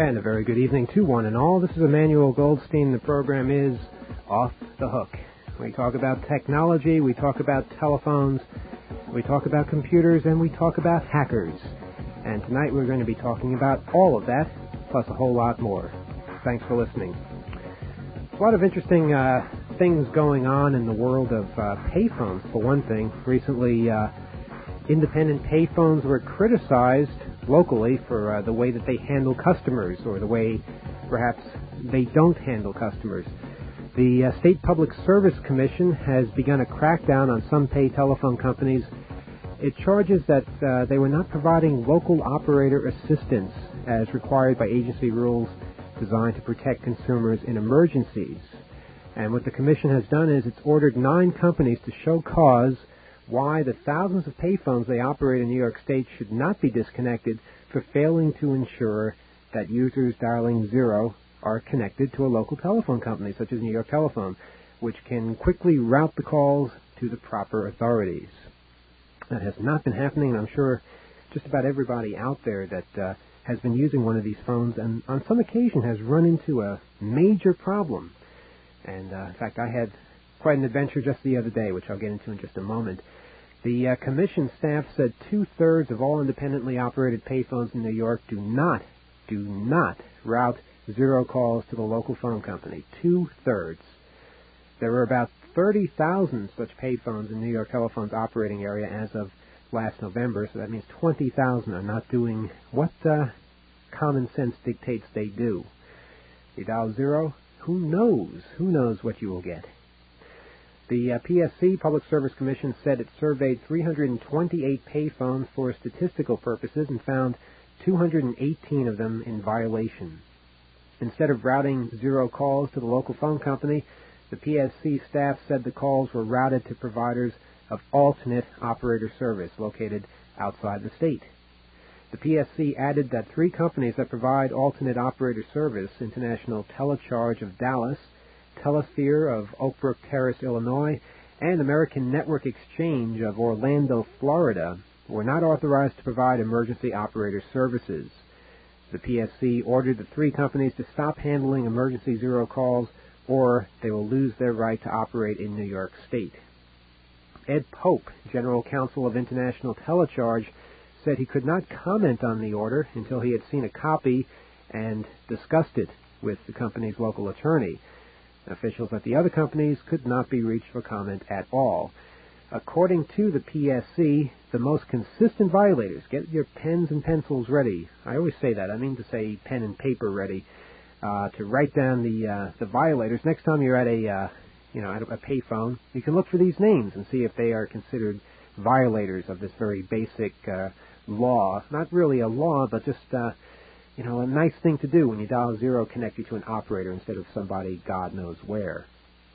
And a very good evening to one and all. This is Emmanuel Goldstein. The program is Off the Hook. We talk about technology, we talk about telephones, we talk about computers, and we talk about hackers. And tonight we're going to be talking about all of that, plus a whole lot more. Thanks for listening. A lot of interesting things going on in the world of payphones, for one thing. Recently, independent payphones were criticized locally for the way that they handle customers, or the way perhaps they don't handle customers. The State Public Service Commission has begun a crackdown on some pay telephone companies. It charges that they were not providing local operator assistance as required by agency rules designed to protect consumers in emergencies. And what the commission has done is it's ordered 9 companies to show cause why the thousands of payphones they operate in New York State should not be disconnected for failing to ensure that users dialing 0 are connected to a local telephone company, such as New York Telephone, which can quickly route the calls to the proper authorities. That has not been happening, and I'm sure just about everybody out there that has been using one of these phones and on some occasion has run into a major problem. And in fact, I had quite an adventure just the other day, which I'll get into in just a moment. The commission staff said 2/3 of all independently operated payphones in New York do not route 0 calls to the local phone company. 2/3. There were about 30,000 such payphones in New York Telephone's operating area as of last November, so that means 20,000 are not doing what common sense dictates they do. You dial 0, who knows what you will get. The PSC, Public Service Commission, said it surveyed 328 payphones for statistical purposes and found 218 of them in violation. Instead of routing 0 calls to the local phone company, the PSC staff said the calls were routed to providers of alternate operator service located outside the state. The PSC added that 3 companies that provide alternate operator service, International Telecharge of Dallas, Telesphere of Oak Brook Terrace, Illinois, and American Network Exchange of Orlando, Florida, were not authorized to provide emergency operator services. The PSC ordered the 3 companies to stop handling emergency 0 calls, or they will lose their right to operate in New York State. Ed Pope, General Counsel of International Telecharge, said he could not comment on the order until he had seen a copy and discussed it with the company's local attorney. Officials at the other companies could not be reached for comment at all. According to the PSC, the most consistent violators, get your pens and pencils ready. I always say that. I mean to say pen and paper ready, to write down the violators. Next time you're at a payphone, you can look for these names and see if they are considered violators of this very basic law. Not really a law, but just a nice thing to do when you dial 0, connect you to an operator instead of somebody God knows where.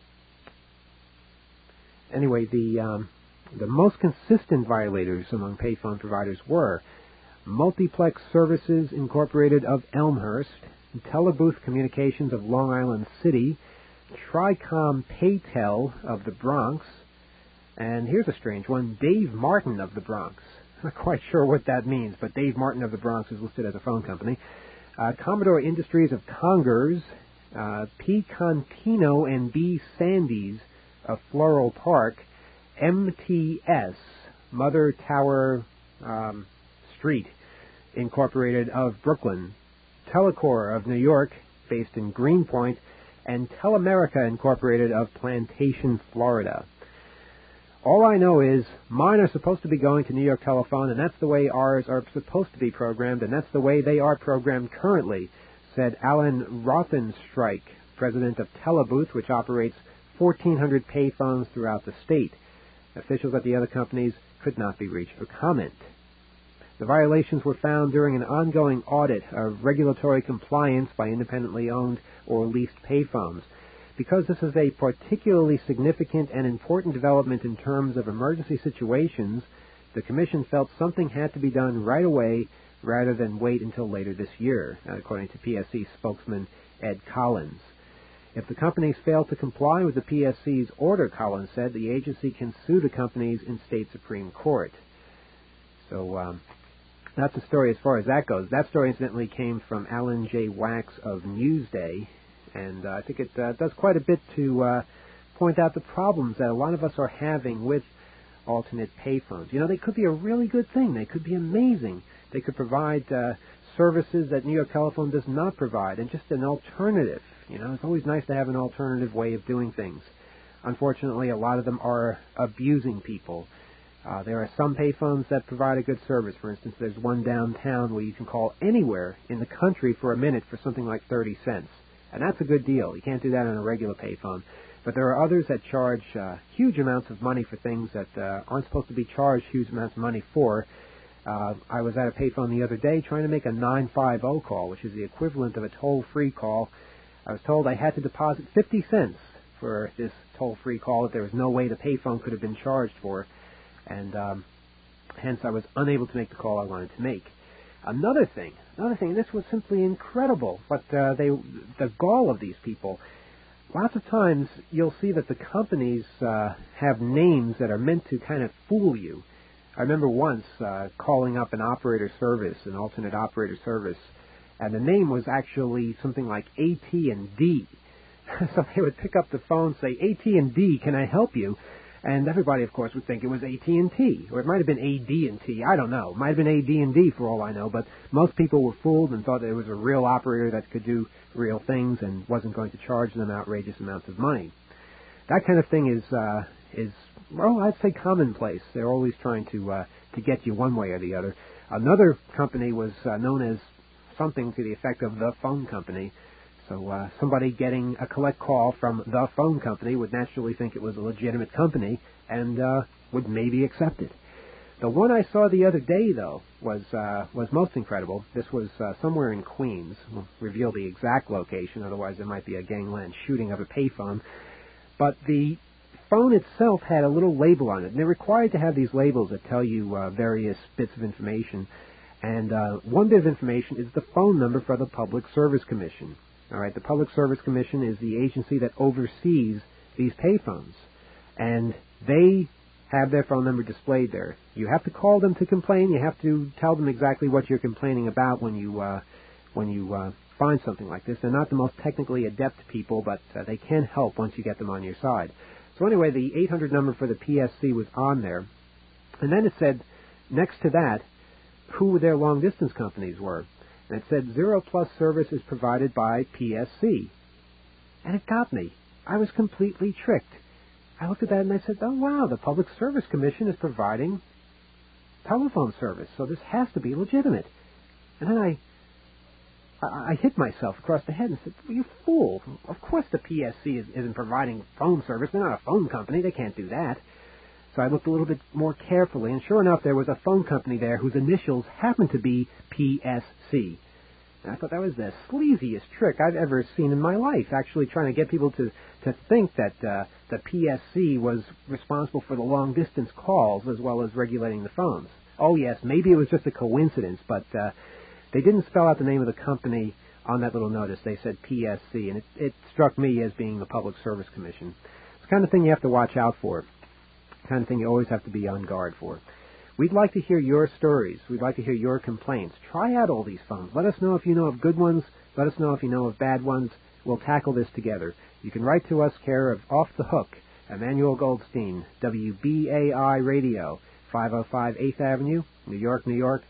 Anyway, the most consistent violators among payphone providers were Multiplex Services Incorporated of Elmhurst, Telebooth Communications of Long Island City, Tricom Paytel of the Bronx, and here's a strange one, Dave Martin of the Bronx. Not quite sure what that means, but Dave Martin of the Bronx is listed as a phone company. Commodore Industries of Congers, P. Contino and B. Sandys of Floral Park, MTS, Mother Tower Street, Incorporated of Brooklyn, Telecor of New York, based in Greenpoint, and Telemerica Incorporated of Plantation, Florida. All I know is mine are supposed to be going to New York Telephone, and that's the way ours are supposed to be programmed, and that's the way they are programmed currently, said Alan Rothenstreich, president of Telebooth, which operates 1,400 payphones throughout the state. Officials at the other companies could not be reached for comment. The violations were found during an ongoing audit of regulatory compliance by independently owned or leased payphones. Because this is a particularly significant and important development in terms of emergency situations, the Commission felt something had to be done right away rather than wait until later this year, according to PSC spokesman Ed Collins. If the companies fail to comply with the PSC's order, Collins said, the agency can sue the companies in state Supreme Court. So that's the story as far as that goes. That story, incidentally, came from Alan J. Wax of Newsday, and I think it does quite a bit to point out the problems that a lot of us are having with alternate payphones. You know, they could be a really good thing. They could be amazing. They could provide services that New York Telephone does not provide, and just an alternative. You know, it's always nice to have an alternative way of doing things. Unfortunately, a lot of them are abusing people. There are some payphones that provide a good service. For instance, there's one downtown where you can call anywhere in the country for a minute for something like 30 cents. And that's a good deal. You can't do that on a regular payphone. But there are others that charge huge amounts of money for things that aren't supposed to be charged huge amounts of money for. I was at a payphone the other day trying to make a 950 call, which is the equivalent of a toll-free call. I was told I had to deposit 50 cents for this toll-free call, that there was no way the payphone could have been charged for. And hence I was unable to make the call I wanted to make. Another thing, this was simply incredible, but the gall of these people. Lots of times you'll see that the companies have names that are meant to kind of fool you. I remember once calling up an operator service, an alternate operator service, and the name was actually something like AT&D. So they would pick up the phone, say, AT&D, can I help you? And everybody, of course, would think it was AT&T, or it might have been AD&T. I don't know. It might have been AD&D for all I know, but most people were fooled and thought that it was a real operator that could do real things and wasn't going to charge them outrageous amounts of money. That kind of thing is well, I'd say commonplace. They're always trying to get you one way or the other. Another company was known as something to the effect of the phone company. So somebody getting a collect call from the phone company would naturally think it was a legitimate company and would maybe accept it. The one I saw the other day, though, was most incredible. This was somewhere in Queens. We'll reveal the exact location, otherwise there might be a gangland shooting of a payphone. But the phone itself had a little label on it, and they're required to have these labels that tell you various bits of information. And one bit of information is the phone number for the Public Service Commission. All right, the Public Service Commission is the agency that oversees these payphones, and they have their phone number displayed there. You have to call them to complain. You have to tell them exactly what you're complaining about when you find something like this. They're not the most technically adept people, but they can help once you get them on your side. So anyway, the 800 number for the PSC was on there, and then it said next to that who their long-distance companies were. And it said 0 Plus service is provided by PSC. And it got me. I was completely tricked. I looked at that and I said, oh, wow, the Public Service Commission is providing telephone service, so this has to be legitimate. And then I hit myself across the head and said, well, you fool. Of course the PSC isn't providing phone service. They're not a phone company. They can't do that. So I looked a little bit more carefully, and sure enough, there was a phone company there whose initials happened to be PSC. And I thought that was the sleaziest trick I've ever seen in my life, actually trying to get people to think that the PSC was responsible for the long-distance calls as well as regulating the phones. Oh, yes, maybe it was just a coincidence, but they didn't spell out the name of the company on that little notice. They said PSC, and it struck me as being the Public Service Commission. It's the kind of thing you have to watch out for. Kind of thing you always have to be on guard for. We'd like to hear your stories. We'd like to hear your complaints. Try out all these phones. Let us know if you know of good ones. Let us know if you know of bad ones. We'll tackle this together. You can write to us, care of Off the Hook, Emmanuel Goldstein, WBAI Radio, 505 8th Avenue, New York, New York,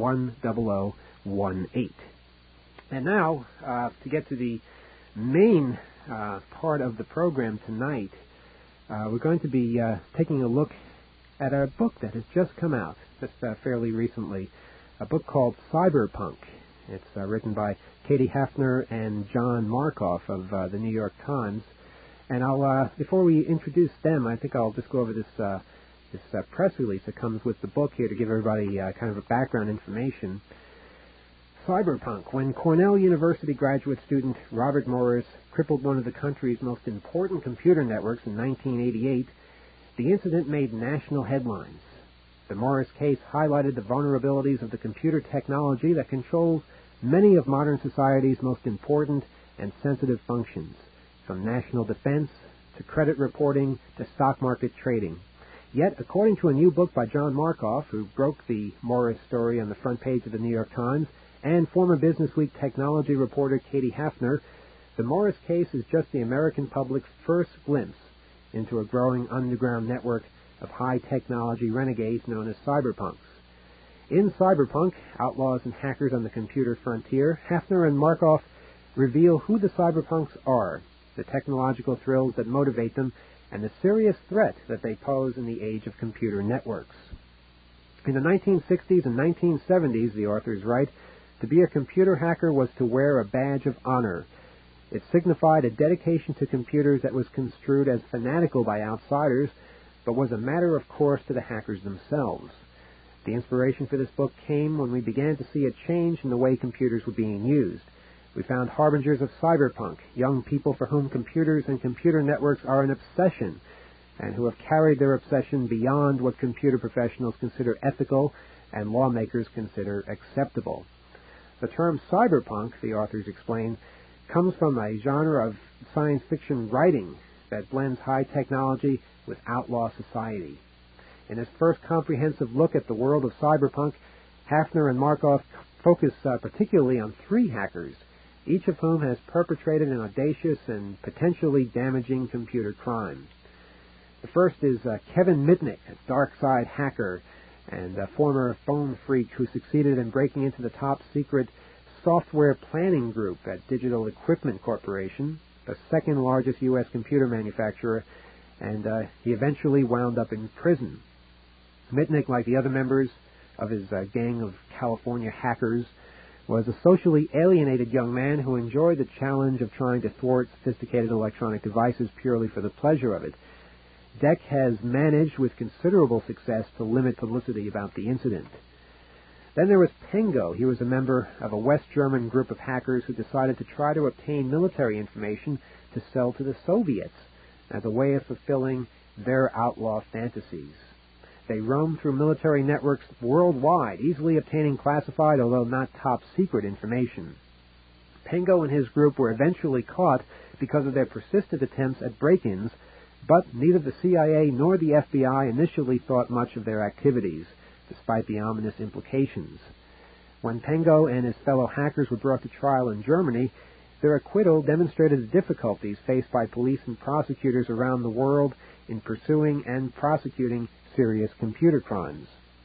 10018. And now, to get to the main part of the program tonight, we're going to be taking a look at a book that has just come out, just fairly recently, a book called Cyberpunk. It's written by Katie Hafner and John Markoff of the New York Times. And I'll, before we introduce them, I think I'll just go over this press release that comes with the book here to give everybody kind of a background information. Cyberpunk. When Cornell University graduate student Robert Morris crippled one of the country's most important computer networks in 1988, the incident made national headlines. The Morris case highlighted the vulnerabilities of the computer technology that controls many of modern society's most important and sensitive functions, from national defense to credit reporting to stock market trading. Yet, according to a new book by John Markoff, who broke the Morris story on the front page of the New York Times, and former Businessweek technology reporter Katie Hafner, the Morris case is just the American public's first glimpse into a growing underground network of high-technology renegades known as cyberpunks. In Cyberpunk, Outlaws and Hackers on the Computer Frontier, Hafner and Markoff reveal who the cyberpunks are, the technological thrills that motivate them, and the serious threat that they pose in the age of computer networks. In the 1960s and 1970s, the authors write, to be a computer hacker was to wear a badge of honor. It signified a dedication to computers that was construed as fanatical by outsiders, but was a matter of course to the hackers themselves. The inspiration for this book came when we began to see a change in the way computers were being used. We found harbingers of cyberpunk, young people for whom computers and computer networks are an obsession, and who have carried their obsession beyond what computer professionals consider ethical and lawmakers consider acceptable. The term cyberpunk, the authors explain, comes from a genre of science fiction writing that blends high technology with outlaw society. In his first comprehensive look at the world of cyberpunk, Hafner and Markoff focus particularly on 3 hackers, each of whom has perpetrated an audacious and potentially damaging computer crime. The first is Kevin Mitnick, a dark-side hacker and a former phone freak who succeeded in breaking into the top-secret software planning group at Digital Equipment Corporation, the second-largest U.S. computer manufacturer, and he eventually wound up in prison. Mitnick, like the other members of his gang of California hackers, was a socially alienated young man who enjoyed the challenge of trying to thwart sophisticated electronic devices purely for the pleasure of it. DEC has managed with considerable success to limit publicity about the incident. Then there was Pengo. He was a member of a West German group of hackers who decided to try to obtain military information to sell to the Soviets as a way of fulfilling their outlaw fantasies. They roamed through military networks worldwide, easily obtaining classified, although not top-secret, information. Pengo and his group were eventually caught because of their persistent attempts at break-ins, but neither the CIA nor the FBI initially thought much of their activities, despite the ominous implications. When Pengo and his fellow hackers were brought to trial in Germany, their acquittal demonstrated the difficulties faced by police and prosecutors around the world in pursuing and prosecuting serious computer crimes.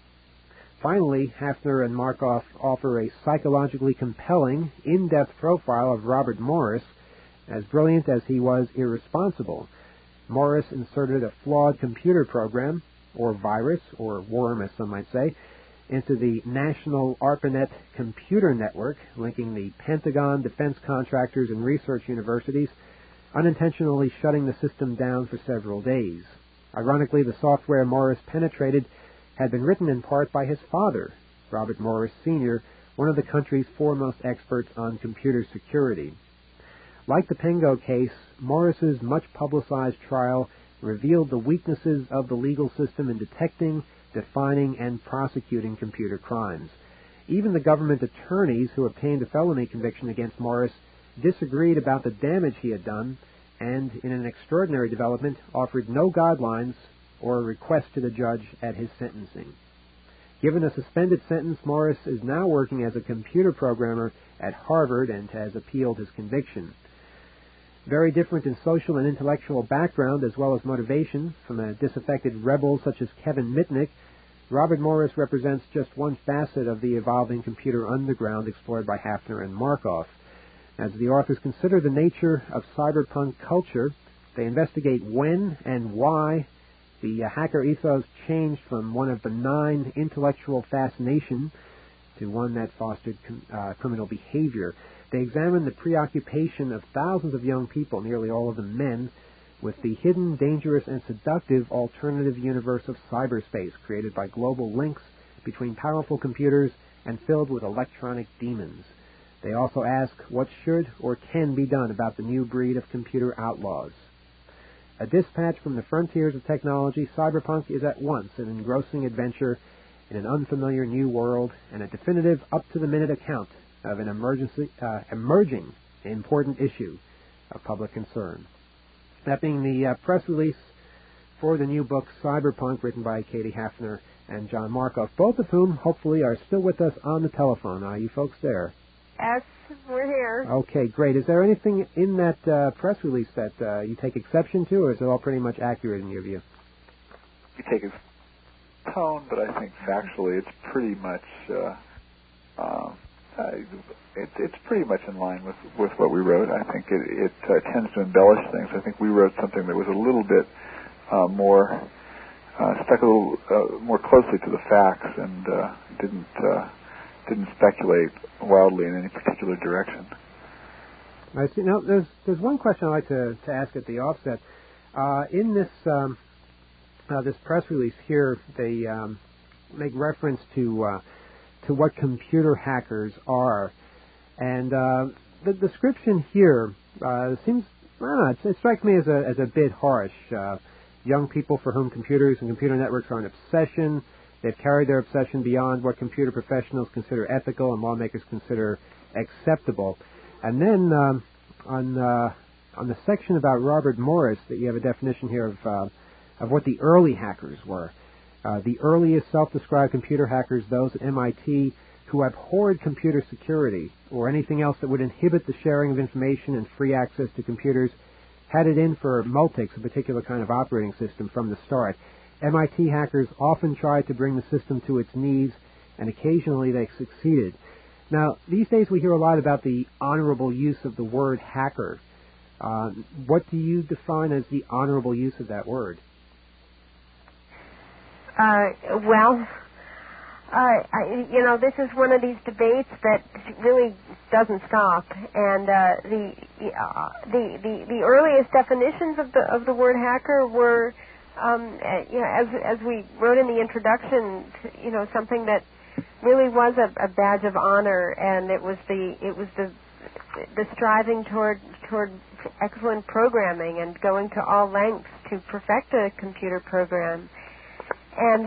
Finally, Hafner and Markoff offer a psychologically compelling, in-depth profile of Robert Morris. As brilliant as he was irresponsible, Morris inserted a flawed computer program, or virus, or worm as some might say, into the National ARPANET computer network, linking the Pentagon, defense contractors, and research universities, unintentionally shutting the system down for several days. Ironically, the software Morris penetrated had been written in part by his father, Robert Morris Sr., one of the country's foremost experts on computer security. Like the Pengo case, Morris's much-publicized trial revealed the weaknesses of the legal system in detecting, defining, and prosecuting computer crimes. Even the government attorneys who obtained a felony conviction against Morris disagreed about the damage he had done, and, in an extraordinary development, offered no guidelines or a request to the judge at his sentencing. Given a suspended sentence, Morris is now working as a computer programmer at Harvard and has appealed his conviction. Very different in social and intellectual background as well as motivation from a disaffected rebel such as Kevin Mitnick, Robert Morris represents just one facet of the evolving computer underground explored by Hafner and Markoff. As the authors consider the nature of cyberpunk culture, they investigate when and why the hacker ethos changed from one of benign intellectual fascination to one that fostered criminal behavior. They examine the preoccupation of thousands of young people, nearly all of them men, with the hidden, dangerous, and seductive alternative universe of cyberspace created by global links between powerful computers and filled with electronic demons. They also ask what should or can be done about the new breed of computer outlaws. A dispatch from the frontiers of technology, cyberpunk is at once an engrossing adventure in an unfamiliar new world and a definitive, up-to-the-minute account of an emerging important issue of public concern. That being the press release for the new book Cyberpunk, written by Katie Hafner and John Markoff, both of whom hopefully are still with us on the telephone. Are you folks there? Yes, we're here. Okay, great. Is there anything in that press release that you take exception to, or is it all pretty much accurate in your view? We take its tone, but I think factually it's pretty much it's pretty much in line with what we wrote. I think it tends to embellish things. I think we wrote something that was a little bit more stuck a little more closely to the facts and didn't speculate wildly in any particular direction. I see. Now, there's one question I'd like to ask at the offset. In this this press release here, they make reference to what computer hackers are, and the description here seems, I don't know, it strikes me as a bit harsh. Young people for whom computers and computer networks are an obsession. They've carried their obsession beyond what computer professionals consider ethical and lawmakers consider acceptable. And then on the section about Robert Morris, that you have a definition here of what the early hackers were. The earliest self-described computer hackers, those at MIT, who abhorred computer security or anything else that would inhibit the sharing of information and free access to computers, had it in for Multics, a particular kind of operating system, from the start. MIT hackers often tried to bring the system to its knees, and occasionally they succeeded. Now, these days we hear a lot about the honorable use of the word hacker. What do you define as the honorable use of that word? This is one of these debates that really doesn't stop. And the earliest definitions of the word hacker were, as we wrote in the introduction, something that really was a badge of honor, and it was the striving toward excellent programming and going to all lengths to perfect a computer program, and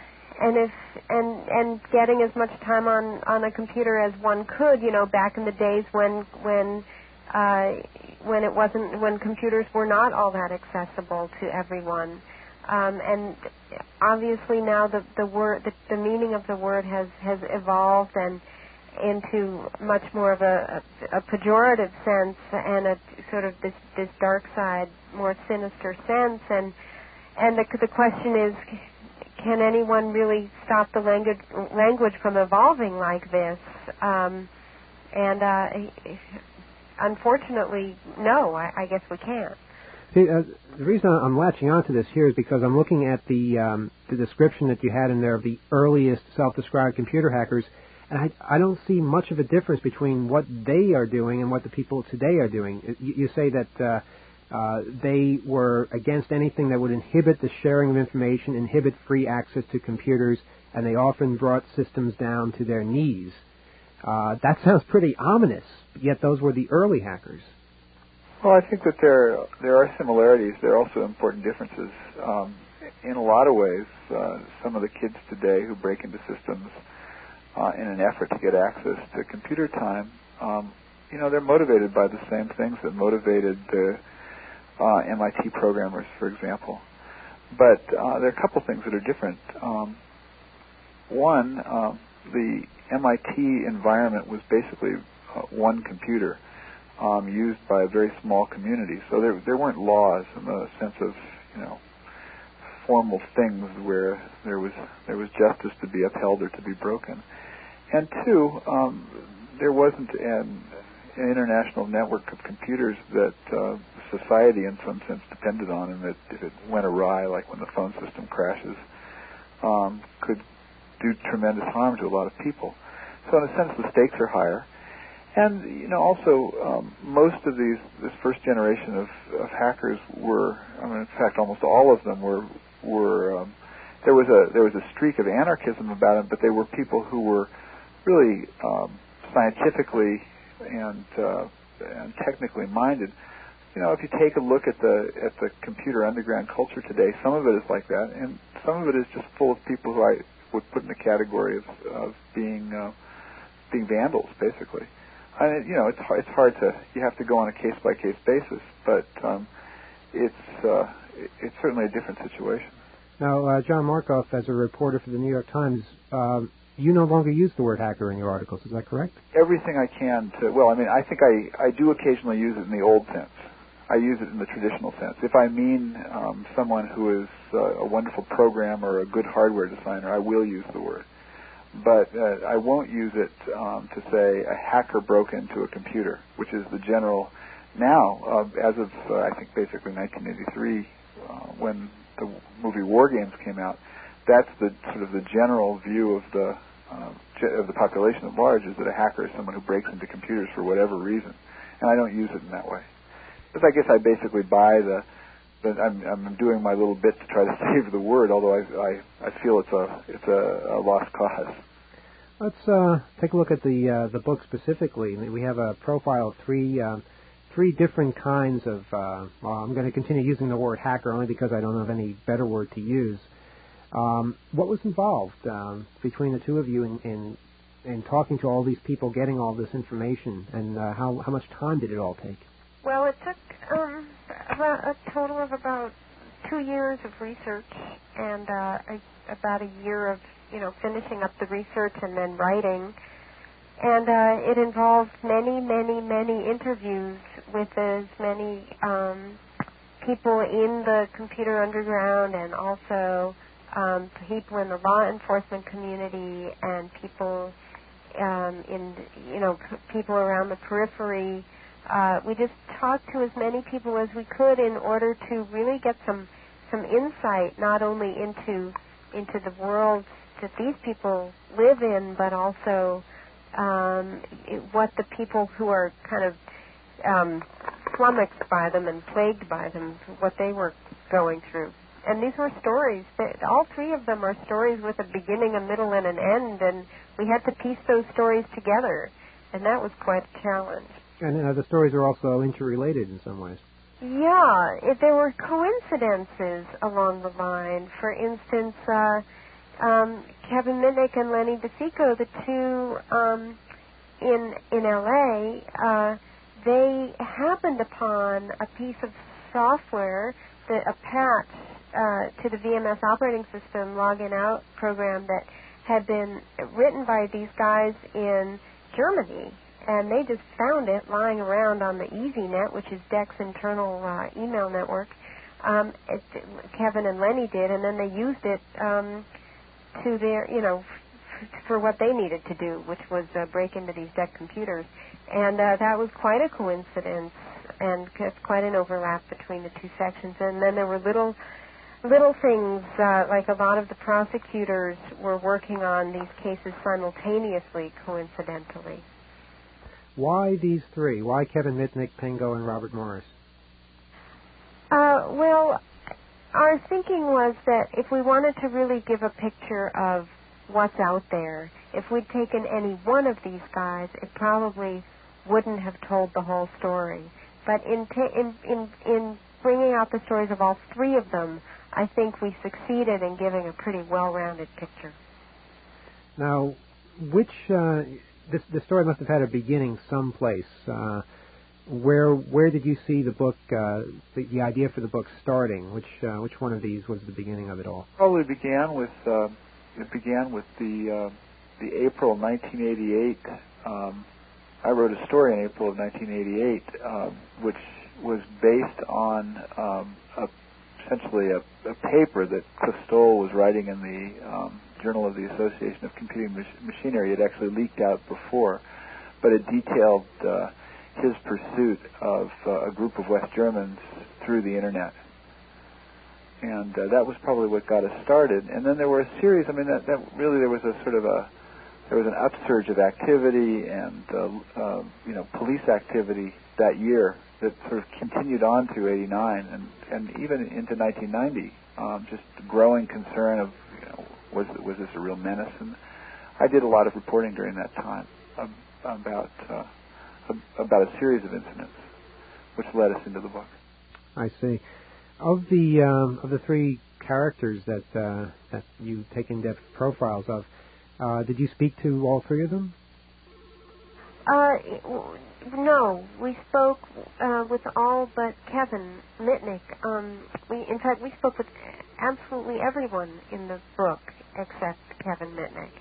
getting as much time on a computer as one could, back in the days when it wasn't, when computers were not all that accessible to everyone. And obviously now the meaning of the word has evolved and into much more of a pejorative sense and a sort of this dark side, more sinister sense. And the question is, can anyone really stop the language from evolving like this? Unfortunately, no. I guess we can't. See, the reason I'm latching onto this here is because I'm looking at the description that you had in there of the earliest self-described computer hackers, and I don't see much of a difference between what they are doing and what the people today are doing. You say that they were against anything that would inhibit the sharing of information, inhibit free access to computers, and they often brought systems down to their knees. That sounds pretty ominous, yet those were the early hackers. Well, I think that there are similarities. There are also important differences. In a lot of ways, some of the kids today who break into systems in an effort to get access to computer time, they're motivated by the same things that motivated the MIT programmers, for example. But there are a couple things that are different. One, the MIT environment was basically one computer used by a very small community. So there weren't laws in the sense of, formal things where there was justice to be upheld or to be broken. And two, there wasn't an international network of computers that society in some sense depended on, and that if it went awry, like when the phone system crashes, could do tremendous harm to a lot of people. So in a sense, the stakes are higher. And, also, most of this first generation of hackers were, in fact, almost all of them were there was a streak of anarchism about them, but they were people who were really scientifically and technically minded. If you take a look at the computer underground culture today, some of it is like that, and some of it is just full of people who I would put in the category of being vandals, basically. And it's hard to, you have to go on a case by case basis, but it's it's certainly a different situation. Now, John Markoff, as a reporter for the New York Times, you no longer use the word hacker in your articles. Is that correct? Everything I can to. Well, I mean, I think I do occasionally use it in the old sense. I use it in the traditional sense. If I mean someone who is a wonderful programmer or a good hardware designer, I will use the word. But I won't use it to say a hacker broke into a computer, which is the general. Now, as of I think basically 1983, when the movie War Games came out, that's the sort of the general view of the population at large, is that a hacker is someone who breaks into computers for whatever reason, and I don't use it in that way. Because I guess I basically buy I'm doing my little bit to try to save the word, although I feel it's a lost cause. Let's take a look at the book specifically. We have a profile of three different kinds of. I'm going to continue using the word hacker only because I don't have any better word to use. What was involved between the two of you in talking to all these people, getting all this information, and how much time did it all take? Well, it took a total of about 2 years of research and about a year of finishing up the research and then writing. And it involved many, many, many interviews with as many people in the computer underground, and also people in the law enforcement community, and people people around the periphery. We just talked to as many people as we could in order to really get some insight, not only into the world that these people live in, but also what the people who are kind of flummoxed by them and plagued by them, what they were going through. And these were stories. All three of them are stories with a beginning, a middle, and an end, and we had to piece those stories together, and that was quite a challenge. And the stories are also interrelated in some ways. Yeah, there were coincidences along the line. For instance, Kevin Mitnick and Lenny DeSico, the two in L.A., they happened upon a piece of software, a patch to the VMS operating system login out program that had been written by these guys in Germany. And they just found it lying around on the EasyNet, which is DEC's internal email network. Kevin and Lenny did, and then they used it to their, for what they needed to do, which was break into these DEC computers. And that was quite a coincidence, and quite an overlap between the two sections. And then there were little things, like a lot of the prosecutors were working on these cases simultaneously, coincidentally. Why these three? Why Kevin Mitnick, Pengo, and Robert Morris? Well, our thinking was that if we wanted to really give a picture of what's out there, if we'd taken any one of these guys, it probably wouldn't have told the whole story. But in bringing out the stories of all three of them, I think we succeeded in giving a pretty well-rounded picture. Now, the story must have had a beginning someplace. Where did you see the book, the idea for the book starting? Which one of these was the beginning of it all? Probably began with the April 1988. I wrote a story in April of 1988, which was based on essentially a paper that Cliff Stoll was writing in the Journal of the Association of Computing Machinery. It actually leaked out before, but it detailed his pursuit of a group of West Germans through the Internet. And that was probably what got us started. And then there were a series, that really there was an upsurge of activity and police activity that year that sort of continued on through '89 and even into 1990. Just growing concern of was this a real menace? And I did a lot of reporting during that time about a series of incidents, which led us into the book. I see. Of the three characters that you take in-depth profiles of, did you speak to all three of them? No, we spoke with all but Kevin Mitnick. In fact, we spoke with absolutely everyone in the book except Kevin Mitnick.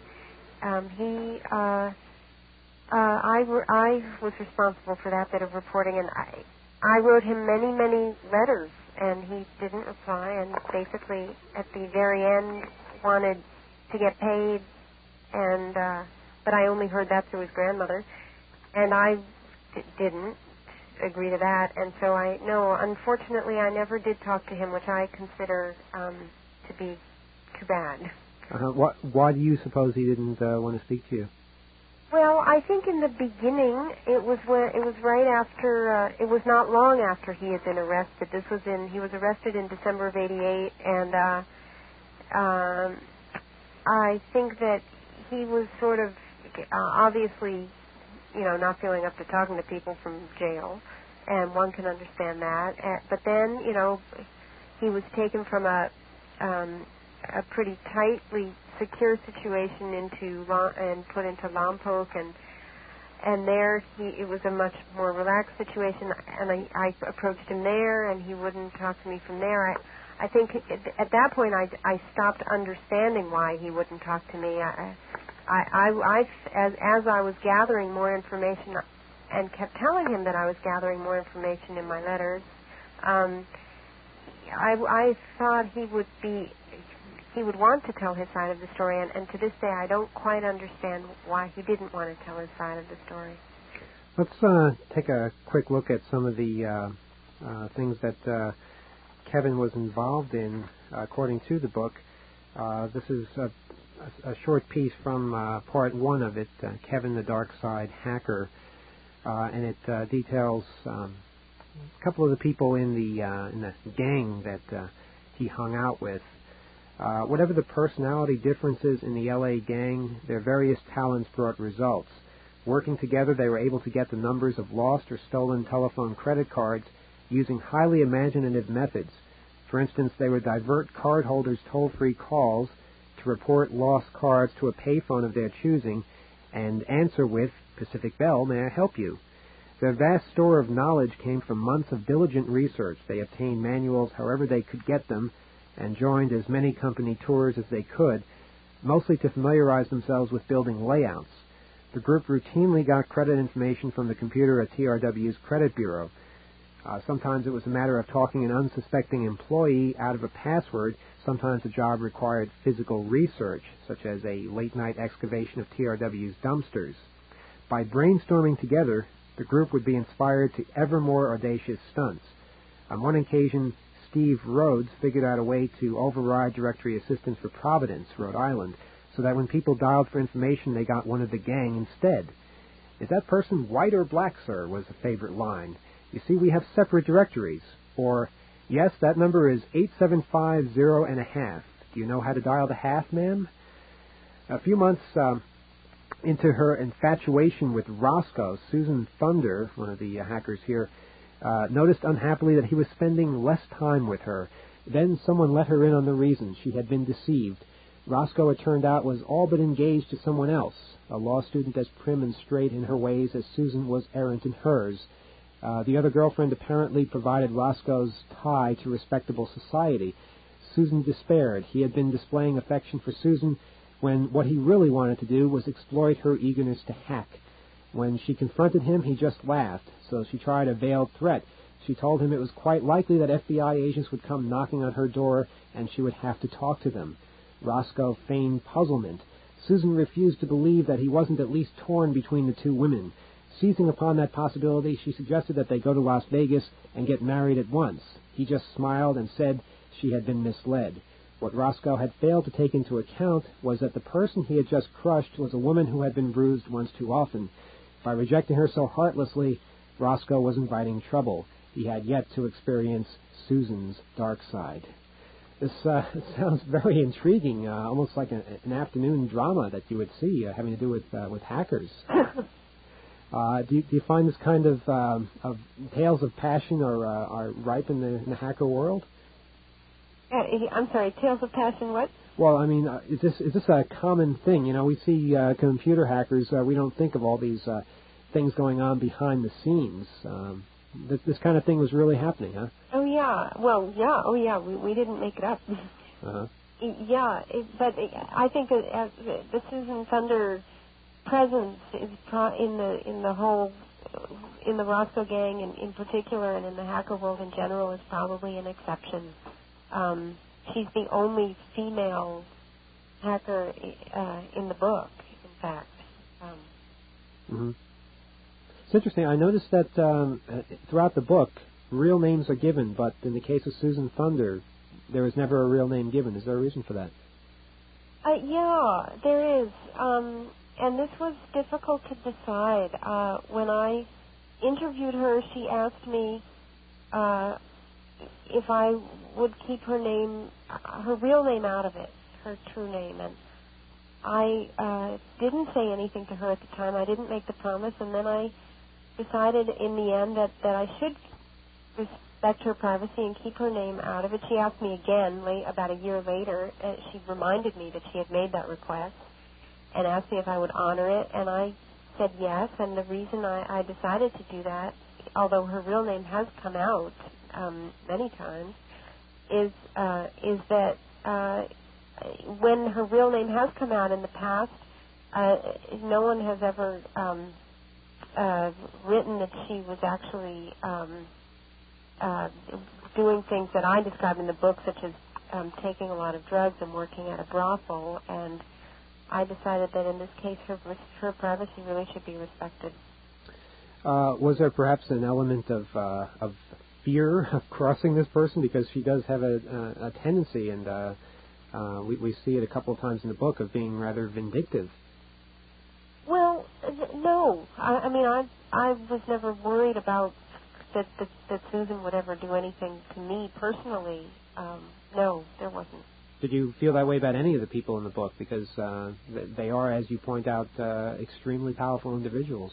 I was responsible for that bit of reporting, and I wrote him many, many letters, and he didn't reply, and basically at the very end wanted to get paid, and but I only heard that through his grandmother, and I didn't agree to that, and so unfortunately I never did talk to him, which I consider to be too bad. Why do you suppose he didn't want to speak to you? Well, I think in the beginning it was right after it was not long after he had been arrested. He was arrested in December of '88, and I think that he was sort of obviously, not feeling up to talking to people from jail, and one can understand that. But then, he was taken from a pretty tightly secure situation and put into Lompoc, and there it was a much more relaxed situation, and I approached him there, and he wouldn't talk to me from there. I think at that point I stopped understanding why he wouldn't talk to me. As I was gathering more information and kept telling him that I was gathering more information in my letters, I thought he would want to tell his side of the story, and to this day I don't quite understand why he didn't want to tell his side of the story. Let's take a quick look at some of the things that Kevin was involved in, according to the book. This is a short piece from part one of it, Kevin the Dark Side Hacker, and it details a couple of the people in the gang that he hung out with. Whatever the personality differences in the LA gang, their various talents brought results. Working together, they were able to get the numbers of lost or stolen telephone credit cards using highly imaginative methods. For instance, they would divert cardholders' toll-free calls to report lost cards to a payphone of their choosing and answer with, "Pacific Bell, may I help you?" Their vast store of knowledge came from months of diligent research. They obtained manuals however they could get them and joined as many company tours as they could, mostly to familiarize themselves with building layouts. The group routinely got credit information from the computer at TRW's credit bureau. Sometimes it was a matter of talking an unsuspecting employee out of a password. Sometimes the job required physical research, such as a late-night excavation of TRW's dumpsters. By brainstorming together, the group would be inspired to ever more audacious stunts. On one occasion, Steve Rhodes figured out a way to override directory assistance for Providence, Rhode Island, so that when people dialed for information, they got one of the gang instead. "Is that person white or black, sir?" was a favorite line. "You see, we have separate directories." Or, "Yes, that number is 8750 and a half. Do you know how to dial the half, ma'am?" A few months into her infatuation with Roscoe, Susan Thunder, one of the hackers here, noticed unhappily that he was spending less time with her. Then someone let her in on the reason. She had been deceived. Roscoe, it turned out, was all but engaged to someone else, a law student as prim and straight in her ways as Susan was errant in hers. The other girlfriend apparently provided Roscoe's tie to respectable society. Susan despaired. He had been displaying affection for Susan when what he really wanted to do was exploit her eagerness to hack. When she confronted him, he just laughed, so she tried a veiled threat. She told him it was quite likely that FBI agents would come knocking on her door and she would have to talk to them. Roscoe feigned puzzlement. Susan refused to believe that he wasn't at least torn between the two women. Seizing upon that possibility, she suggested that they go to Las Vegas and get married at once. He just smiled and said she had been misled. What Roscoe had failed to take into account was that the person he had just crushed was a woman who had been bruised once too often. By rejecting her so heartlessly, Roscoe was inviting trouble. He had yet to experience Susan's dark side. This sounds very intriguing, almost like an afternoon drama that you would see having to do with hackers. Do you find this kind of tales of passion are ripe in the hacker world? I'm sorry, tales of passion, what? Well, I mean, is this a common thing? You know, we see computer hackers. We don't think of all these things going on behind the scenes. This kind of thing was really happening, huh? Oh, yeah. Well, yeah. Oh, yeah. We didn't make it up. Uh-huh. Yeah, but I think that the Susan Thunder presence is in the whole, in the Roscoe gang in particular, and in the hacker world in general, is probably an exception. She's the only female hacker in the book, in fact. Mm-hmm. It's interesting. I noticed that throughout the book, real names are given, but in the case of Susan Thunder, there was never a real name given. Is there a reason for that? Yeah, there is. And this was difficult to decide. When I interviewed her, she asked me if I would keep her name, her real name out of it, her true name. And I didn't say anything to her at the time. I didn't make the promise. And then I decided in the end that I should respect her privacy and keep her name out of it. She asked me again about a year later. She reminded me that she had made that request and asked me if I would honor it, and I said yes. And the reason I decided to do that, although her real name has come out many times, is that when her real name has come out in the past, no one has ever written that she was actually doing things that I describe in the book, such as taking a lot of drugs and working at a brothel, and I decided that in this case her privacy really should be respected. Was there perhaps an element of fear of crossing this person, because she does have a tendency, and we see it a couple of times in the book, of being rather vindictive? Well, no. I mean, I was never worried about that Susan would ever do anything to me personally. No, there wasn't. Did you feel that way about any of the people in the book? Because they are, as you point out, extremely powerful individuals.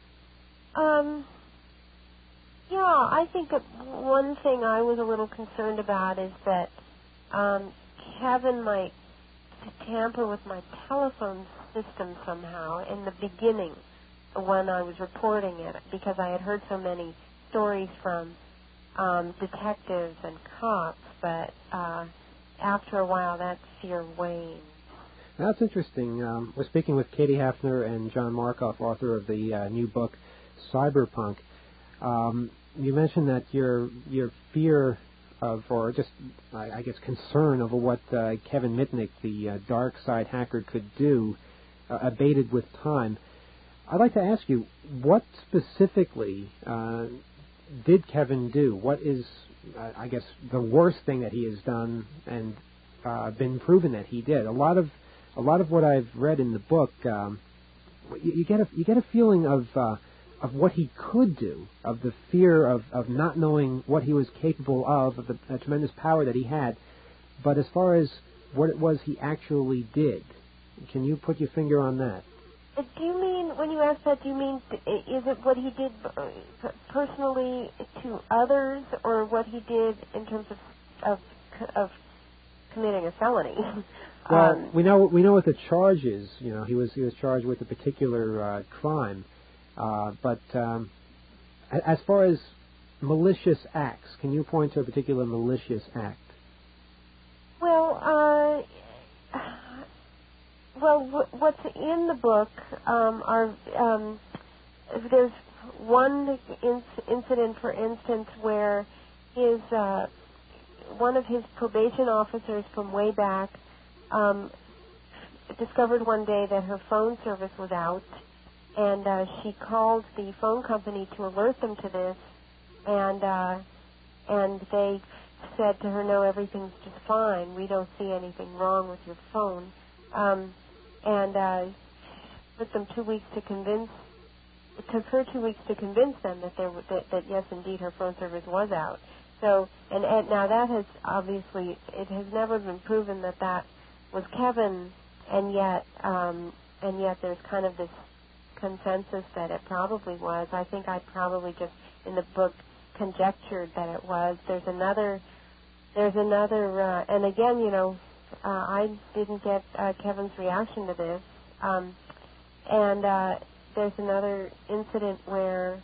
Yeah, I think that one thing I was a little concerned about is that Kevin might tamper with my telephone system somehow in the beginning when I was reporting it, because I had heard so many stories from detectives and cops, but after a while that fear waned. That's interesting. We're speaking with Katie Hafner and John Markoff, author of the new book, Cyberpunk. You mentioned that your fear of, or just, I guess, concern over what Kevin Mitnick, the dark side hacker, could do, abated with time. I'd like to ask you, what specifically did Kevin do? What is, I guess, the worst thing that he has done and been proven that he did? A lot of what I've read in the book, you get a feeling of what he could do, of the fear of not knowing what he was capable of the tremendous power that he had. But as far as what it was he actually did, can you put your finger on that? Do you mean, when you ask that, do you mean, is it what he did personally to others, or what he did in terms of committing a felony? Well, we know what the charge is. You know, he was charged with a particular crime. But as far as malicious acts, can you point to a particular malicious act? Well, what's in the book are there's one incident, for instance, where one of his probation officers from way back discovered one day that her phone service was out, and she called the phone company to alert them to this, and they said to her, "No, everything's just fine. We don't see anything wrong with your phone." And it took them 2 weeks to convince. It took her 2 weeks to convince them that yes, indeed, her phone service was out. So, and now that has obviously, it has never been proven that was Kevin, and yet there's kind of this consensus that it probably was. I think I probably just in the book conjectured that it was. There's another, and again, you know, I didn't get Kevin's reaction to this, and there's another incident where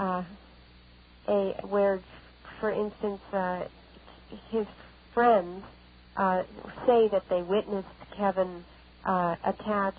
for instance, his friends say that they witnessed Kevin attach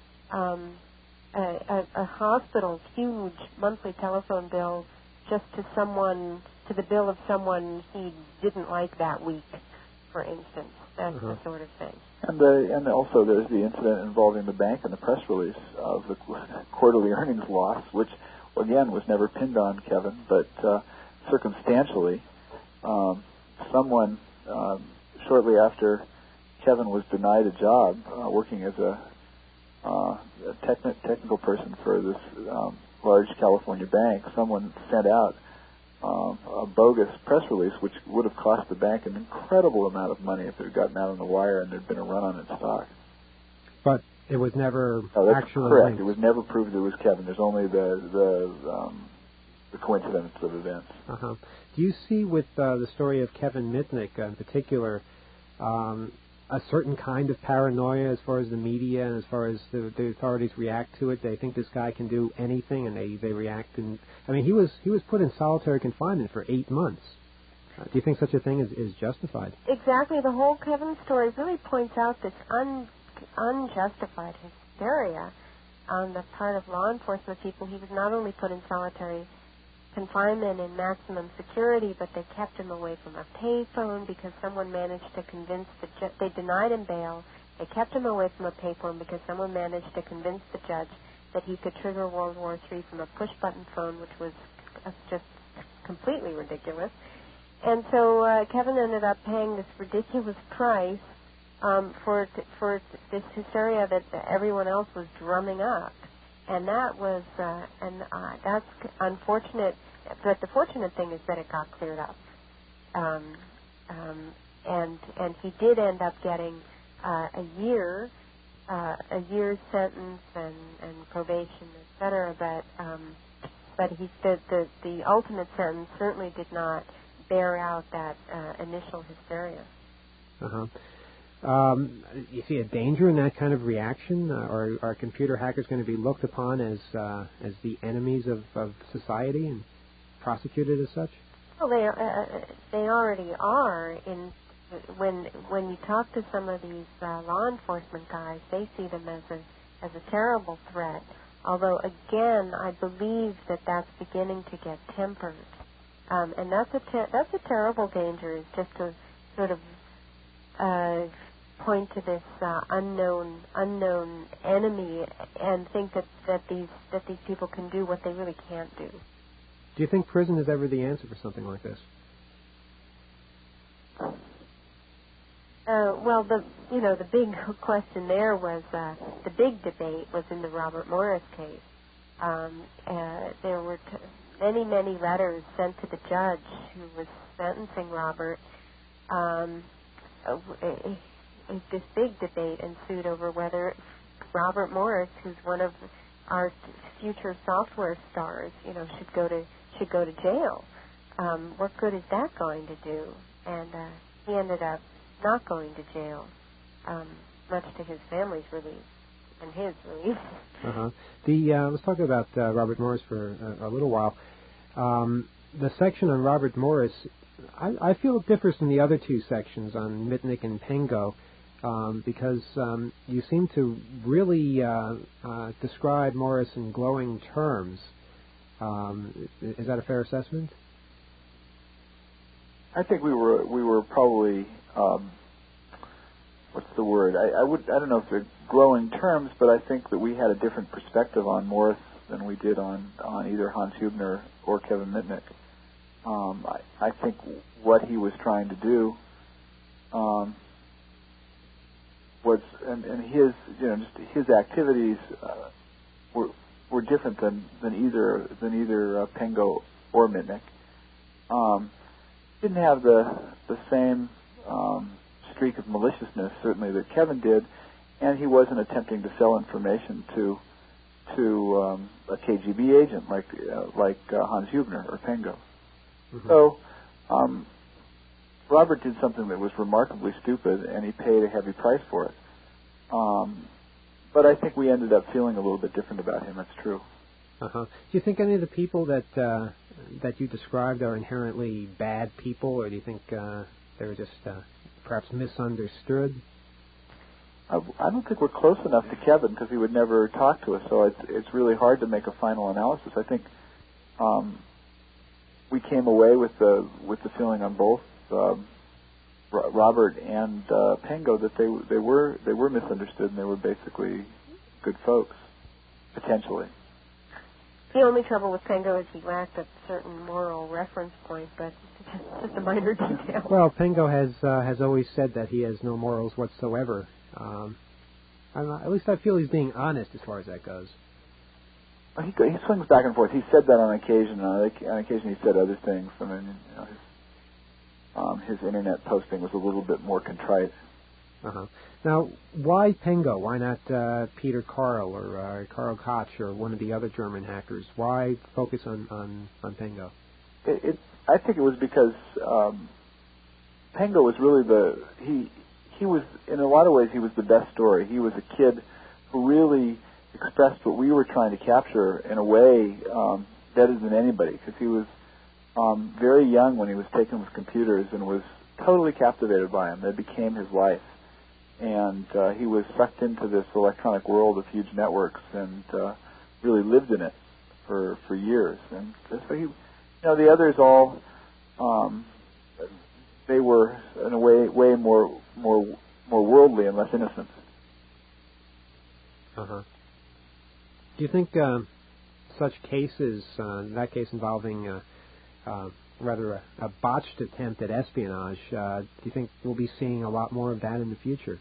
a hospital's huge monthly telephone bill just to the bill of someone he didn't like that week, for instance. That's the sort of thing. And also there's the incident involving the bank and the press release of the quarterly earnings loss, which again was never pinned on Kevin, but circumstantially, someone shortly after Kevin was denied a job working as a technical person for this large California bank, someone sent out a bogus press release, which would have cost the bank an incredible amount of money if it had gotten out on the wire and there'd been a run on its stock. But it was never actually correct. linked. It was never proved it was Kevin. There's only the coincidence of events. Uh-huh. Do you see with the story of Kevin Mitnick in particular a certain kind of paranoia as far as the media and as far as the authorities react to it? They think this guy can do anything, and they react. And I mean, he was put in solitary confinement for 8 months. Do you think such a thing is justified? Exactly. The whole Kevin story really points out this unjustified hysteria on the part of law enforcement people. He was not only put in solitary confinement in maximum security, but they kept him away from a payphone because someone managed to convince the judge. They denied him bail. They kept him away from a payphone because someone managed to convince the judge that he could trigger World War III from a push-button phone, which was just completely ridiculous. And so Kevin ended up paying this ridiculous price for this hysteria that everyone else was drumming up. And that was, that's unfortunate. But the fortunate thing is that it got cleared up, and he did end up getting a year's sentence and probation, etc. But he said that the ultimate sentence certainly did not bear out that initial hysteria. Uh-huh. You see a danger in that kind of reaction? Or are computer hackers going to be looked upon as the enemies of society and prosecuted as such? Well, they already are. When you talk to some of these law enforcement guys, they see them as a terrible threat. Although again, I believe that that's beginning to get tempered, and that's a terrible danger. Is just to sort of point to this unknown enemy and think that these people can do what they really can't do. Do you think prison is ever the answer for something like this? Well, the big question there was the big debate was in the Robert Morris case. There were many letters sent to the judge who was sentencing Robert. This big debate ensued over whether Robert Morris, who's one of our future software stars, should go to jail. What good is that going to do? And he ended up not going to jail, much to his family's relief and his relief. Let's talk about Robert Morris for a little while. The section on Robert Morris, I feel it differs from the other two sections on Mitnick and Pengo, because you seem to really describe Morris in glowing terms. Is that a fair assessment? I think we were probably what's the word? I don't know if they're glowing terms, but I think that we had a different perspective on Morris than we did on either Hans Hubner or Kevin Mitnick. I think what he was trying to do was, and his just his activities were different than either Pengo or Mitnick. Didn't have the same streak of maliciousness certainly that Kevin did, and he wasn't attempting to sell information to a KGB agent like Hans Hubner or Pengo. Mm-hmm. So Robert did something that was remarkably stupid, and he paid a heavy price for it. But I think we ended up feeling a little bit different about him. That's true. Uh-huh. Do you think any of the people that you described are inherently bad people, or do you think they were just perhaps misunderstood? I don't think we're close enough to Kevin because he would never talk to us, so it's really hard to make a final analysis. I think we came away with the feeling on both Robert and Pengo that they were misunderstood and they were basically good folks, potentially. The only trouble with Pengo is he lacked a certain moral reference point, but it's just a minor detail. Well, Pengo has always said that he has no morals whatsoever. At least I feel he's being honest as far as that goes. He swings back and forth. He said that on occasion. On occasion, he said other things. I mean, his internet posting was a little bit more contrite. Uh-huh. Now, why Pengo? Why not Peter Carl or Karl Koch or one of the other German hackers? Why focus on Pengo? I think it was because Pengo was really he was, in a lot of ways, he was the best story. He was a kid who really expressed what we were trying to capture in a way better than anybody, because he was very young when he was taken with computers and was totally captivated by them. They became his life. And he was sucked into this electronic world of huge networks and really lived in it for years. And so the others all, they were in a way more worldly and less innocent. Uh-huh. Do you think such cases, that case involving rather a botched attempt at espionage, do you think we'll be seeing a lot more of that in the future?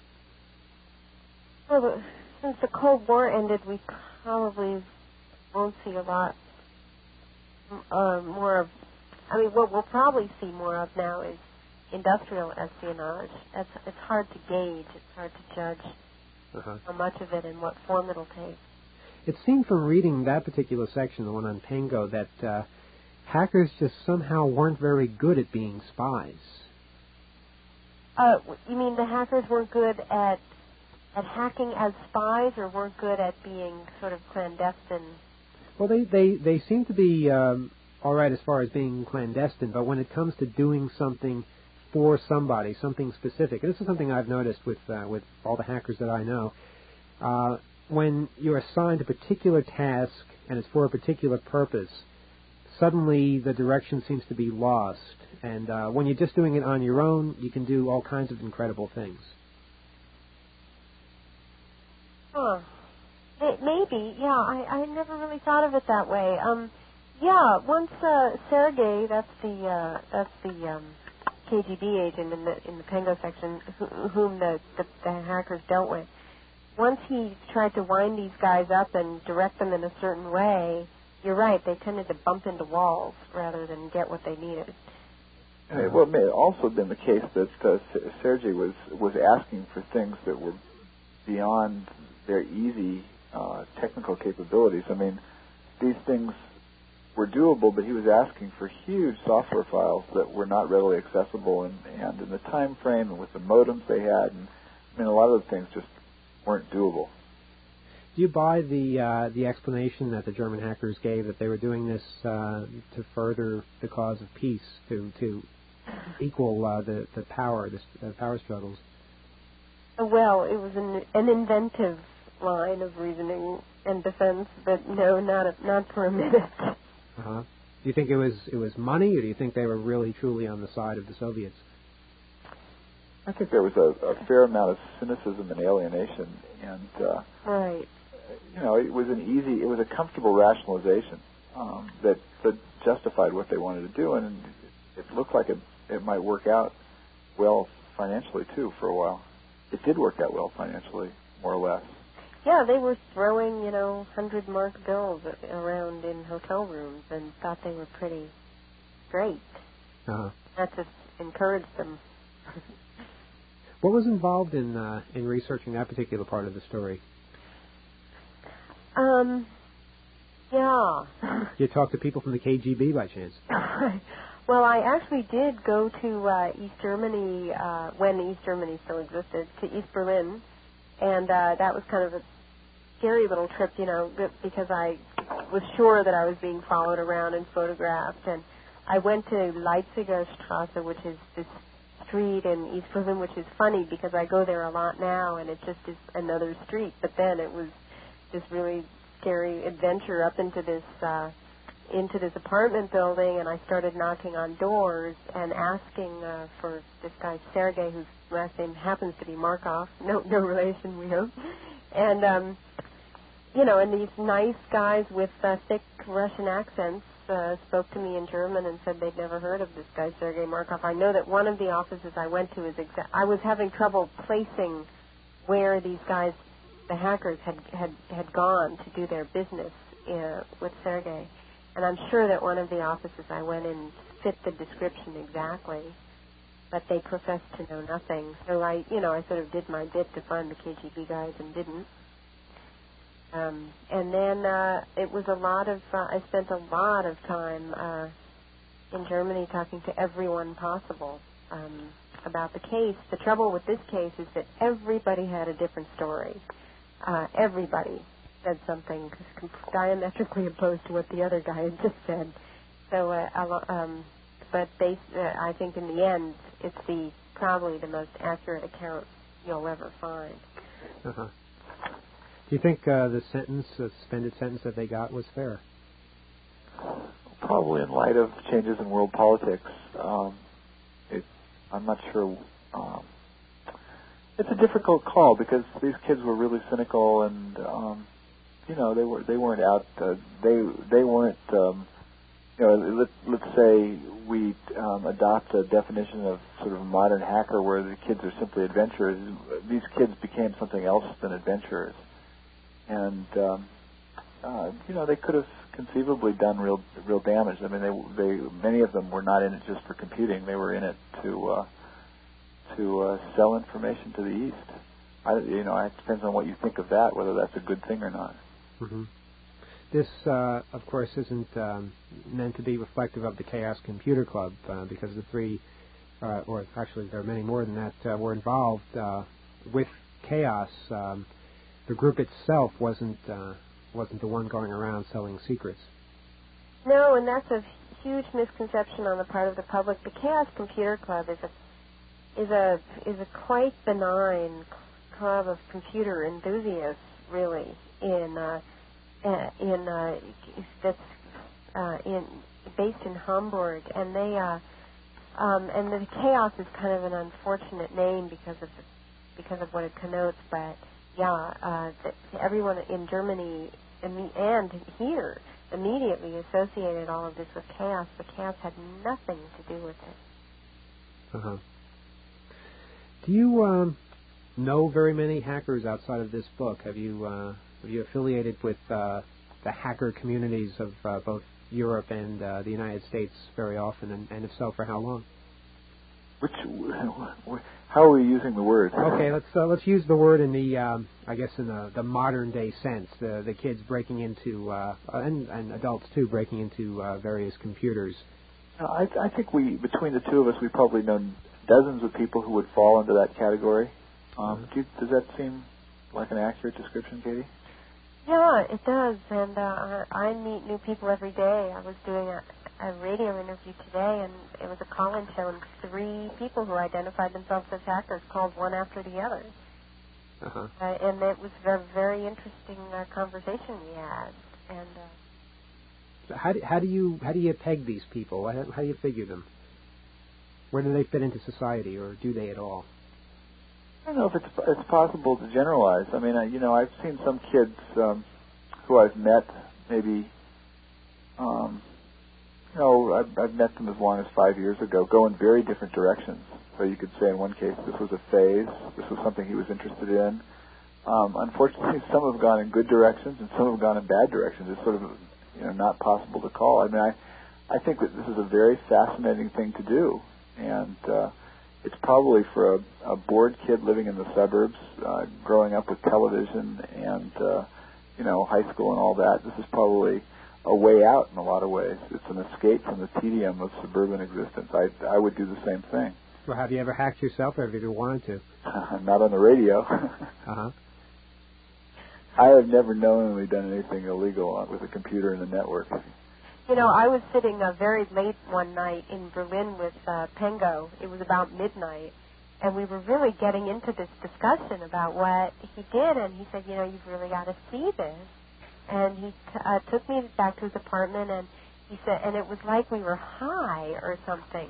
Well, since the Cold War ended, we probably won't see a lot more of... I mean, what we'll probably see more of now is industrial espionage. It's hard to gauge. It's hard to judge how much of it and what form it'll take. It seemed from reading that particular section, the one on Pengo, that hackers just somehow weren't very good at being spies. You mean the hackers weren't good at hacking as spies, or weren't good at being sort of clandestine? Well, they seem to be all right as far as being clandestine, but when it comes to doing something for somebody, something specific, and this is something I've noticed with all the hackers that I know, when you're assigned a particular task and it's for a particular purpose, suddenly the direction seems to be lost. And when you're just doing it on your own, you can do all kinds of incredible things. Huh. Maybe, yeah. I never really thought of it that way. Yeah, once Sergei, that's the KGB agent in the Pengo section, whom the hackers dealt with. Once he tried to wind these guys up and direct them in a certain way, you're right, they tended to bump into walls rather than get what they needed. Well, it may have also been the case that Sergei was asking for things that were beyond their easy technical capabilities. I mean, these things were doable, but he was asking for huge software files that were not readily accessible, and in the time frame and with the modems they had, and I mean, a lot of the things just weren't doable. Do you buy the explanation that the German hackers gave that they were doing this to further the cause of peace, to equal the power struggles? Well, it was an inventive line of reasoning and defense, but no, not for a minute. Uh-huh. Do you think it was money, or do you think they were really truly on the side of the Soviets? I think there was a fair amount of cynicism and alienation, and right. It was a comfortable rationalization that justified what they wanted to do, and it looked like it might work out well financially too for a while. It did work out well financially, more or less. Yeah, they were throwing 100-mark bills around in hotel rooms and thought they were pretty great. Uh-huh. That just encouraged them. What was involved in researching that particular part of the story? Yeah. You talked to people from the KGB by chance? Well, I actually did go to East Germany, when East Germany still existed, to East Berlin, And that was kind of a scary little trip, because I was sure that I was being followed around and photographed. And I went to Leipziger Straße, which is this street in East Berlin, which is funny because I go there a lot now, and it just is another street. But then it was this really scary adventure up into this apartment building, and I started knocking on doors and asking for this guy Sergei, whose last name happens to be Markov, no relation, we hope. And and these nice guys with thick Russian accents spoke to me in German and said they'd never heard of this guy Sergei Markov. I know that one of the offices I went to I was having trouble placing where these guys, the hackers, had gone to do their business with Sergei. And I'm sure that one of the offices I went in fit the description exactly, but they professed to know nothing. So I sort of did my bit to find the KGB guys and didn't. And then it was I spent a lot of time in Germany talking to everyone possible about the case. The trouble with this case is that everybody had a different story. Everybody said something diametrically opposed to what the other guy had just said. So, but I think in the end, it's probably the most accurate account you'll ever find. Uh-huh. Do you think the suspended sentence that they got was fair? Probably, in light of changes in world politics. I'm not sure. It's a difficult call because these kids were really cynical, and they weren't out. They weren't. Let's say we adopt a definition of sort of a modern hacker where the kids are simply adventurers. These kids became something else than adventurers. And they could have conceivably done real damage. I mean, many of them were not in it just for computing. They were in it to sell information to the East. It depends on what you think of that, whether that's a good thing or not. Mm-hmm. This, of course, isn't meant to be reflective of the Chaos Computer Club because the three, or actually there are many more than that, were involved with Chaos. The group itself wasn't the one going around selling secrets. No, and that's a huge misconception on the part of the public. The Chaos Computer Club is a quite benign club of computer enthusiasts, really, based in Hamburg, and and the Chaos is kind of an unfortunate name because of what it connotes, but. Everyone in Germany and here immediately associated all of this with Chaos, but Chaos had nothing to do with it. Uh-huh. Do you know very many hackers outside of this book? Have you affiliated with the hacker communities of both Europe and the United States very often, and if so, for how long? How are we using the word? Okay, let's use the word in the modern day sense. The kids breaking into and adults too breaking into various computers. I think between the two of us, we probably know dozens of people who would fall into that category. Does that seem like an accurate description, Katie? Yeah, it does, and I meet new people every day. I was doing a radio interview today, and it was a call-in show, and 3 people who identified themselves as hackers called one after the other. Uh-huh. And it was a very interesting conversation we had. And so how do you peg these people? How do you figure them? Where do they fit into society, or do they at all? I don't know if it's possible to generalize. I mean, I've seen some kids who I've met maybe. I've met them as long as 5 years ago, go in very different directions. So you could say in one case this was a phase, this was something he was interested in. Unfortunately, some have gone in good directions and some have gone in bad directions. It's sort of not possible to call. I mean, I think that this is a very fascinating thing to do, and it's probably for a bored kid living in the suburbs, growing up with television and high school and all that. This is probably a way out in a lot of ways. It's an escape from the tedium of suburban existence. I would do the same thing. Well, have you ever hacked yourself, or have you ever wanted to? Not on the radio. Uh-huh. I have never knowingly done anything illegal with a computer and a network. You know, I was sitting very late one night in Berlin with Pengo. It was about midnight, and we were really getting into this discussion about what he did, and he said, you know, you've really got to see this. And he took me back to his apartment, and he said, and it was like we were high or something.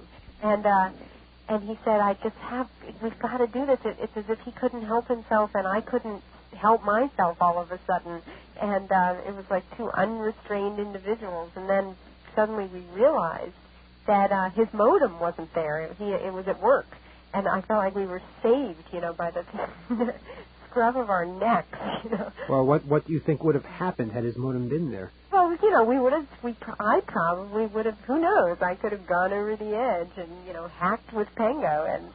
And he said, we've got to do this. It's as if he couldn't help himself, and I couldn't help myself all of a sudden. And it was like two unrestrained individuals. And then suddenly we realized that his modem wasn't there. It was at work. And I felt like we were saved, you know, by the scruff of our necks, you know. Well, what do you think would have happened had his modem been there? Well, you know, I probably would have, who knows, I could have gone over the edge and, you know, hacked with Pengo, and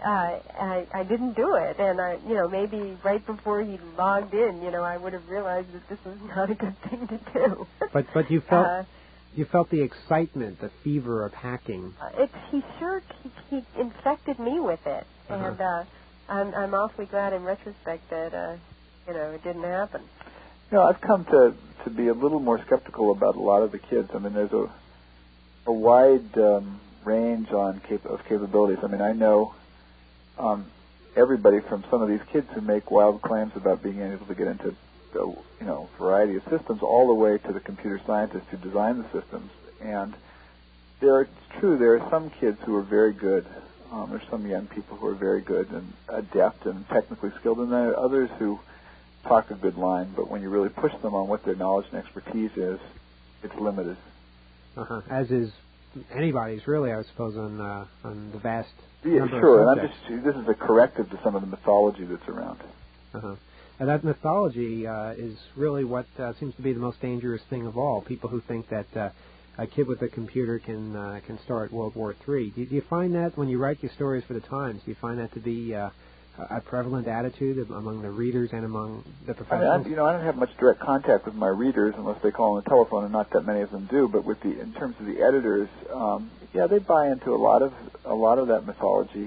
I didn't do it. And, you know, maybe right before he logged in, you know, I would have realized that this was not a good thing to do. But you felt the excitement, the fever of hacking. He infected me with it, and I'm awfully glad in retrospect that, you know, it didn't happen. You know, I've come to be a little more skeptical about a lot of the kids. I mean, there's a wide range of capabilities. I mean, I know everybody from some of these kids who make wild claims about being able to get into variety of systems, all the way to the computer scientists who design the systems. And it's true, there are some kids who are very good. There's some young people who are very good and adept and technically skilled, and there are others who talk a good line, but when you really push them on what their knowledge and expertise is, it's limited. As is anybody's, really, I suppose, on the vast number sure. of subjects. And this is a corrective to some of the mythology that's around. And that mythology is really what seems to be the most dangerous thing of all. People who think that a kid with a computer can start World War III. Do you find that when you write your stories for the Times? Do you find that to be a prevalent attitude among the readers and among the professionals? I don't have much direct contact with my readers unless they call on the telephone, and not that many of them do. But in terms of the editors, they buy into a lot of that mythology.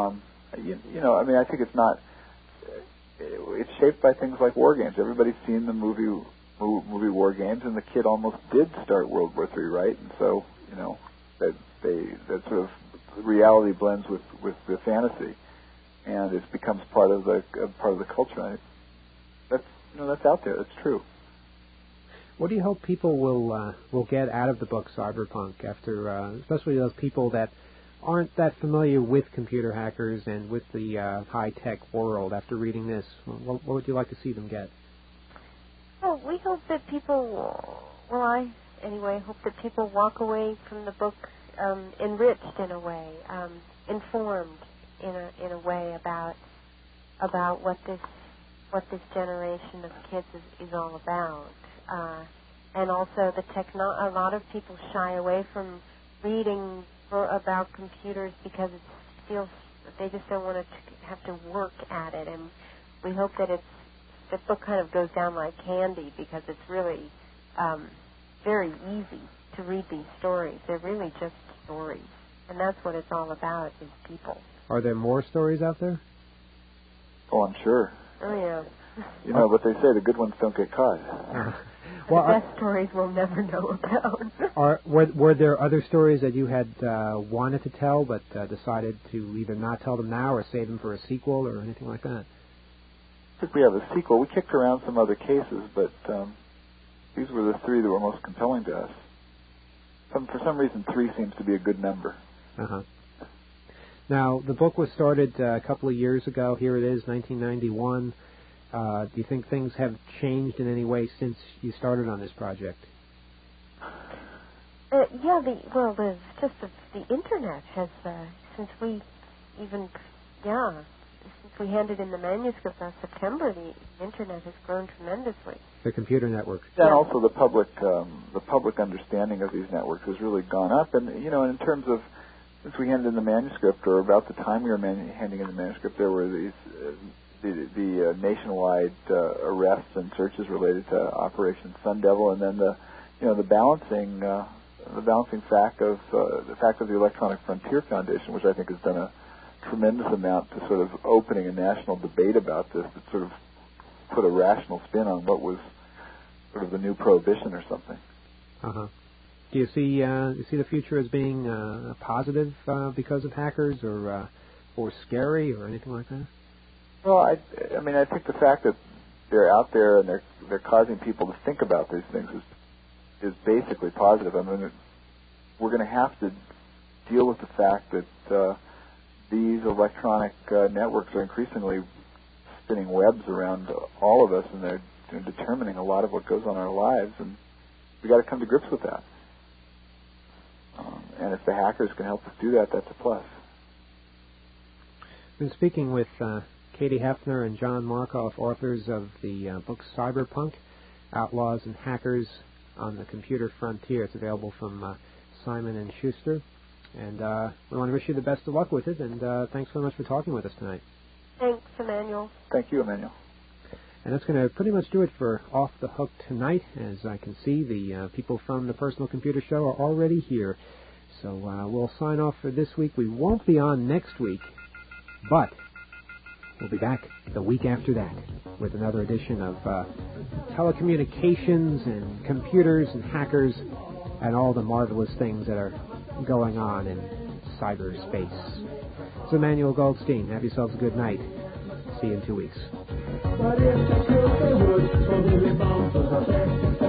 I think it's not. It's shaped by things like war games. Everybody's seen the movie War Games, and the kid almost did start World War III, right? And so, that sort of reality blends with the fantasy, and it becomes part of the culture. That's out there. That's true. What do you hope people will get out of the book Cyberpunk, after, especially those people that aren't that familiar with computer hackers and with the high-tech world? After reading this, what would you like to see them get? Well, we hope that I hope that people walk away from the book enriched in a way, informed in a way about what this generation of kids is all about, and also a lot of people shy away from reading about computers because it feels they just don't want to have to work at it, and we hope that the book kind of goes down like candy, because it's really very easy to read these stories. They're really just stories, and that's what it's all about, is people. Are there more stories out there? Oh, I'm sure. Oh, yeah. But they say the good ones don't get caught. The best stories we'll never know about. Were there other stories that you had wanted to tell but decided to either not tell them now or save them for a sequel or anything like that? I think we have a sequel. We kicked around some other cases, but these were the three that were most compelling to us. For some reason, 3 seems to be a good number. Now, the book was started a couple of years ago. Here it is, 1991. Do you think things have changed in any way since you started on this project? The internet has, since we handed in the manuscript last September, the internet has grown tremendously. The computer network. And also the public understanding of these networks has really gone up. And, in terms of, since we handed in the manuscript, or about the time we were handing in the manuscript, there were these the nationwide arrests and searches related to Operation Sun Devil, and then the balancing fact of the Electronic Frontier Foundation, which I think has done a tremendous amount to sort of opening a national debate about this. That sort of put a rational spin on what was sort of the new prohibition or something. Uh-huh. Do you see the future as being positive because of hackers, or scary, or anything like that? Well, I mean, I think the fact that they're out there and they're causing people to think about these things is basically positive. I mean, we're going to have to deal with the fact that these electronic networks are increasingly spinning webs around all of us, and they're determining a lot of what goes on in our lives, and we got to come to grips with that. And if the hackers can help us do that, that's a plus. I've been speaking with Katie Hefner and John Markoff, authors of the book Cyberpunk, Outlaws and Hackers on the Computer Frontier. It's available from Simon & Schuster. And we want to wish you the best of luck with it, and thanks so much for talking with us tonight. Thanks, Emmanuel. Thank you, Emmanuel. And that's going to pretty much do it for Off the Hook tonight. As I can see, the people from the Personal Computer Show are already here. So we'll sign off for this week. We won't be on next week, but we'll be back the week after that with another edition of telecommunications and computers and hackers and all the marvelous things that are going on in cyberspace. It's Emmanuel Goldstein. Have yourselves a good night. See you in 2 weeks.